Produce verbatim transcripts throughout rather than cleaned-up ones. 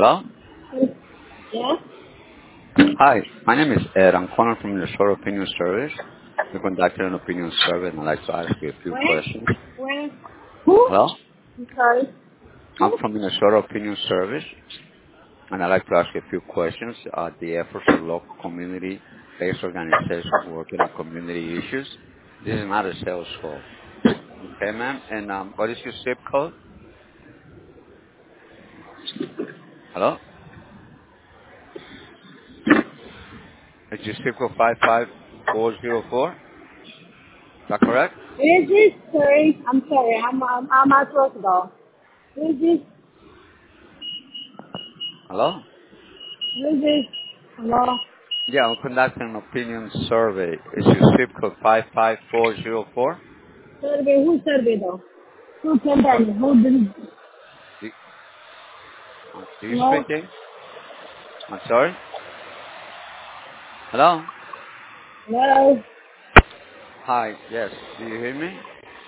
Hello? Yeah? Hi, my name is Ed. I'm calling from the Short Opinion Service. We conducted an opinion survey and I'd like to ask you a few Where? questions. Where? Who? Hello? I'm sorry. I'm Who? from the Short Opinion Service and I'd like to ask you a few questions. Uh, the efforts of local community-based organizations working on community issues. This is not a sales call. Okay, ma'am? And um, what is your zip code? Hello? Is your zip code five five four zero four? Is that correct? Who is this? Sorry. I'm sorry. I'm, I'm, I'm at work though. Who is this? Hello? Who is this? Hello? Yeah, I'm conducting an opinion survey. Is your zip code five five four zero four? Survey. Who survey though? Who company? Who did? Do, uh, do you Hello? speak English? I'm sorry? Hello? Hello? Hi, yes. Do you hear me?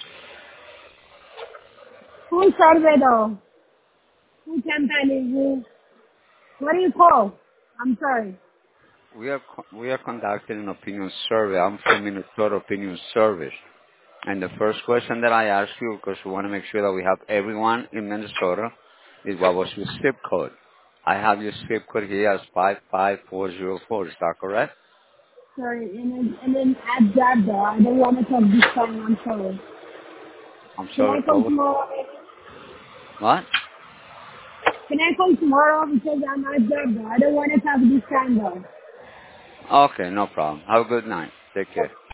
Who survey though? Who company? Who? What do you call? I'm sorry. We are co- we are conducting an opinion survey. I'm from Minnesota Opinion Service. And the first question that I ask you, because we want to make sure that we have everyone in Minnesota, is what was your zip code? I have your zip code here as five five four zero four. Is that correct? Sorry. And then, and then add that though. I don't want to talk this time. I'm sorry. I'm Can I sorry. come What? was- tomorrow? What? Can I come tomorrow because I'm at job though? I don't want to talk this time though. Okay, no problem. Have a good night. Take care.